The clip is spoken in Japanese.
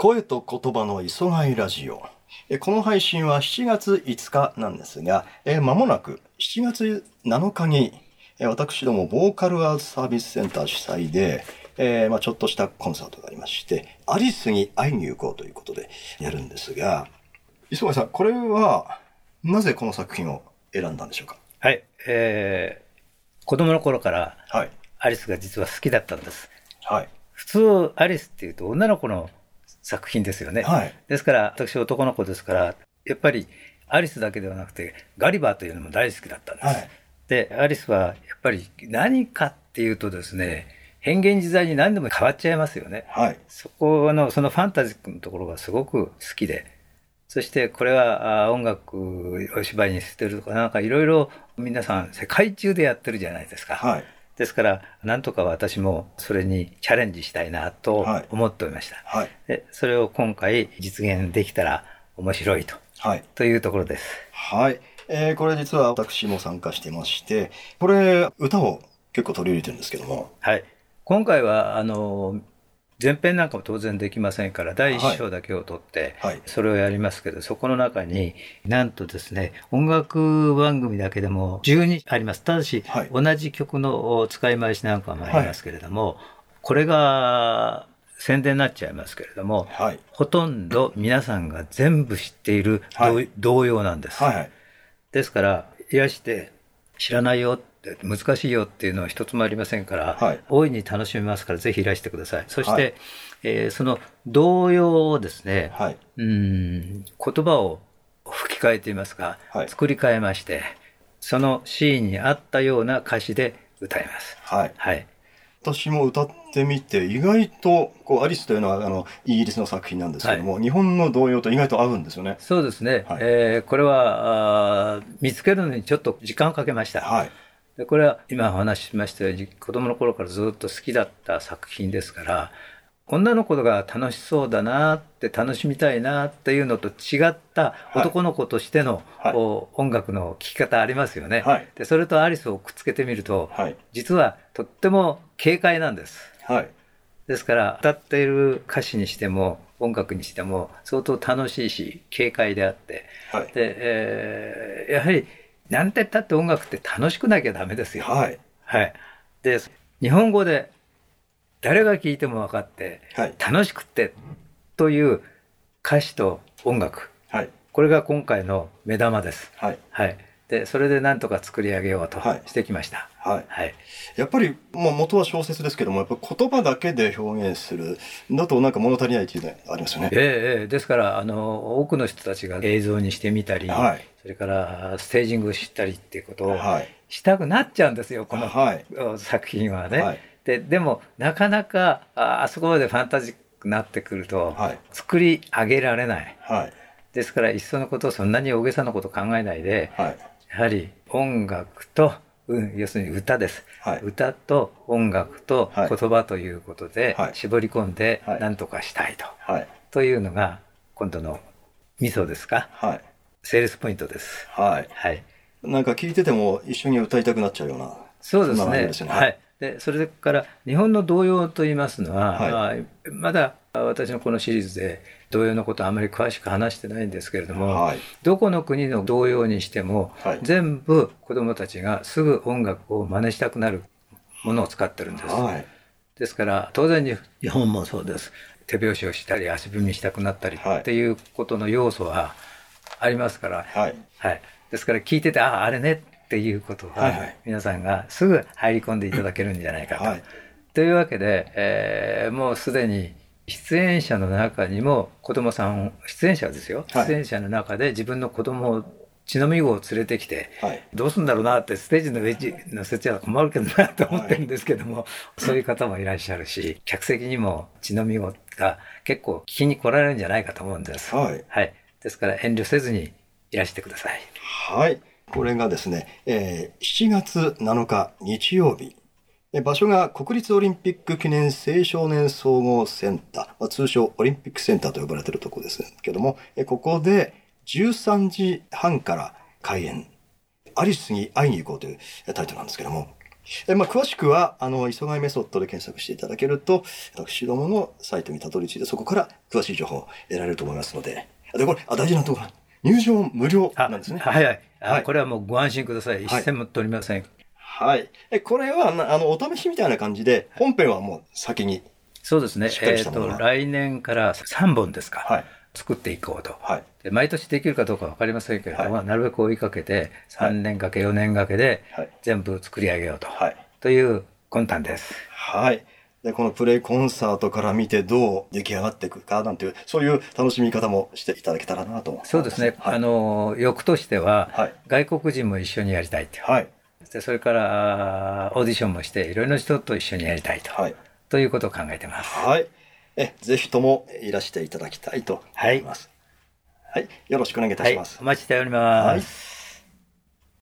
声と言葉の磯貝ラジオ。この配信は7月5日なんですが、間もなく7月7日に私どもボーカルアーツサービスセンター主催で、ちょっとしたコンサートがありまして、アリスに会いに行こうということでやるんですが、磯貝さん、これはなぜこの作品を選んだんでしょうか？ はい、子供の頃からはい。 アリスが実は好きだったんです。 はい。 普通アリスっていうと女の子の作品ですよね。 はい。 ですから私男の子ですから、やっぱりアリスだけではなくてガリバーというのも大好きだったんです。 はい。 でアリスはやっぱり何かっていうとですね、変幻自在に何でも変わっちゃいますよね。 はい。 そこのそのファンタジックのところがすごく好きで、そしてこれは音楽お芝居にしてるとかなんかいろいろ皆さん世界中でやってるじゃないですか。 はい。 ですからなんとか私もそれにチャレンジしたいなと思っておりました。 はい。 でそれを今回実現できたら面白いはい。 というところです。 はい。これ実は私も参加してまして、これ歌を結構取り入れてるんですけども。 はい。今回は前編なんかも当然できませんから第一章だけを取ってそれをやりますけど、そこの中になんとですね、音楽番組だけでも12あります。ただし、同じ曲の使い回しなんかもありますけれども、これが宣伝になっちゃいますけれども、ほとんど皆さんが全部知っている童謡なんです。ですからいらして知らないよ難しいよっていうのは一つもありませんから、大いに楽しめますからぜひいらしてください。そして、その童謡をですね、言葉を吹き替えていますが、作り変えましてそのシーンに合ったような歌詞で歌います。 私も歌ってみて意外とアリスというのはイギリスの作品なんですけども、日本の童謡と意外と合うんですよね。 そうですね、これは見つけるのにちょっと時間をかけました。でこれは今お話ししましたように子供の頃からずっと好きだった作品ですから、女の子が楽しそうだなって楽しみたいなっていうのと違った男の子としての音楽の聴き方ありますよね。でそれとアリスをくっつけてみると、実はとっても軽快なんです。ですから歌っている歌詞にしても音楽にしても相当楽しいし軽快であって、で、やはり何て言ったって音楽って楽しくなきゃダメですよ。で日本語で誰が聴いても分かって、楽しくってという歌詞と音楽、これが今回の目玉です。でそれで何とか作り上げようとしてきました。 やっぱり元は小説ですけども、やっぱ言葉だけで表現するだとなんか物足りないというのがありますよね。 ですから多くの人たちが映像にしてみたり、それからステージングしたりっていうことをしたくなっちゃうんですよ、この作品はね。でもなかなかあそこまでファンタジックになってくると作り上げられない。ですからいっそのことをそんなに大げさなこと考えないで、やはり音楽と、要するに歌です、歌と音楽と言葉ということで絞り込んで何とかしたいというのが今度のミソですか、セールスポイントです。 なんか聞いてても一緒に歌いたくなっちゃうような。 そうですね。でそれから日本の童謡といいますのは、まだ私のこのシリーズで童謡のことはあまり詳しく話してないんですけれども、どこの国の童謡にしても、全部子どもたちがすぐ音楽を真似したくなるものを使ってるんです。ですから当然に日本もそうです。手拍子をしたり足踏みしたくなったりっていうことの要素はありますから、ですから聞いててあれねっていうことが皆さんがすぐ入り込んでいただけるんじゃないかと。というわけで、もうすでに出演者の中にも子供さん出演者ですよ、出演者の中で自分の子供を血のみ子を連れてきて、どうするんだろうなってステージの上に乗せちゃ困るけどなと思ってるんですけども、そういう方もいらっしゃるし客席にも血のみ子が結構聞きに来られるんじゃないかと思うんです。ですから遠慮せずにいらしてください。 これがですね、7月7日日曜日、場所が国立オリンピック記念青少年総合センター、通称オリンピックセンターと呼ばれているところですけども、ここで13時半から開演、アリスに会いに行こうというタイトルなんですけども、 詳しくは磯貝メソッドで検索していただけると私どものサイトにたどり着いてそこから詳しい情報を得られると思いますので、これ大事なところ、入場無料なんですね。 はい、はい、これはもうご安心ください。一銭も取りません。 はい。これはお試しみたいな感じで本編はもう先にそうですね。来年から3本ですか。はい、作っていこうと。はい、で毎年できるかどうか分かりませんけれども、なるべく追いかけて3年かけ4年かけで全部作り上げようと、という魂胆です。 はい。でこのプレイコンサートから見てどう出来上がっていくかなんていうそういう楽しみ方もしていただけたらなと思います。 そうですね。欲としては、外国人も一緒にやりたいと。でそれからオーディションもしていろいろな人と一緒にやりたいと。ということを考えてます。 はい。ぜひともいらしていただきたいと思います。はい。よろしくお願いいたします。 お待ちしております。